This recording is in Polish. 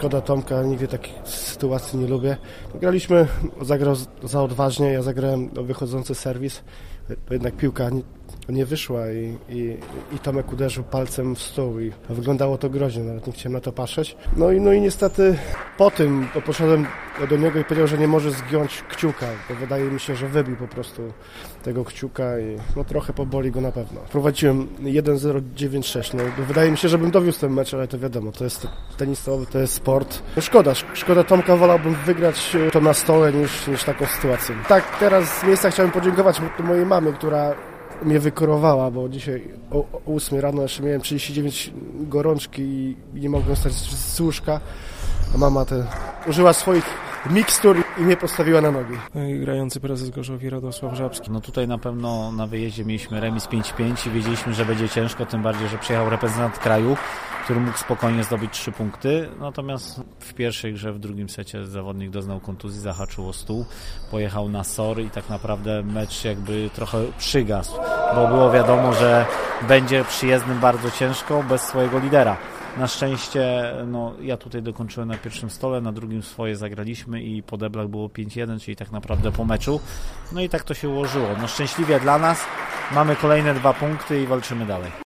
szkoda Tomka, nigdy takich sytuacji nie lubię. Graliśmy, zagrał za odważnie, ja zagrałem wychodzący serwis, bo jednak piłka nie wyszła i Tomek uderzył palcem w stół i wyglądało to groźnie, nawet nie chciałem na to patrzeć. No i niestety po tym poszedłem do niego i powiedział, że nie może zgiąć kciuka, bo wydaje mi się, że wybił po prostu tego kciuka i trochę poboli go na pewno. Prowadziłem 1-0-9-6, wydaje mi się, że bym dowiózł ten mecz, ale to wiadomo, to jest tenis stołowy, to jest sport. Szkoda Tomka, wolałbym wygrać to na stole niż taką sytuację. Tak, teraz z miejsca chciałem podziękować mojej mamy, która mnie wykorowała, bo dzisiaj o 8 rano jeszcze miałem 39 gorączki i nie mogłem wstać z łóżka, a mama użyła swoich mikstur i mnie postawiła na nogi. Grający prezes Gorzowi Radosław Żabski. No tutaj na pewno na wyjeździe mieliśmy remis 5-5 i wiedzieliśmy, że będzie ciężko, tym bardziej, że przyjechał reprezentant kraju, który mógł spokojnie zdobyć 3 punkty. Natomiast w pierwszej grze, w drugim secie zawodnik doznał kontuzji, zahaczył o stół, pojechał na SOR i tak naprawdę mecz jakby trochę przygasł, bo było wiadomo, że będzie przyjezdnym bardzo ciężko bez swojego lidera. Na szczęście ja tutaj dokończyłem na pierwszym stole, na drugim swoje zagraliśmy i po deblach było 5-1, czyli tak naprawdę po meczu. No i tak to się ułożyło. Szczęśliwie dla nas mamy kolejne 2 punkty i walczymy dalej.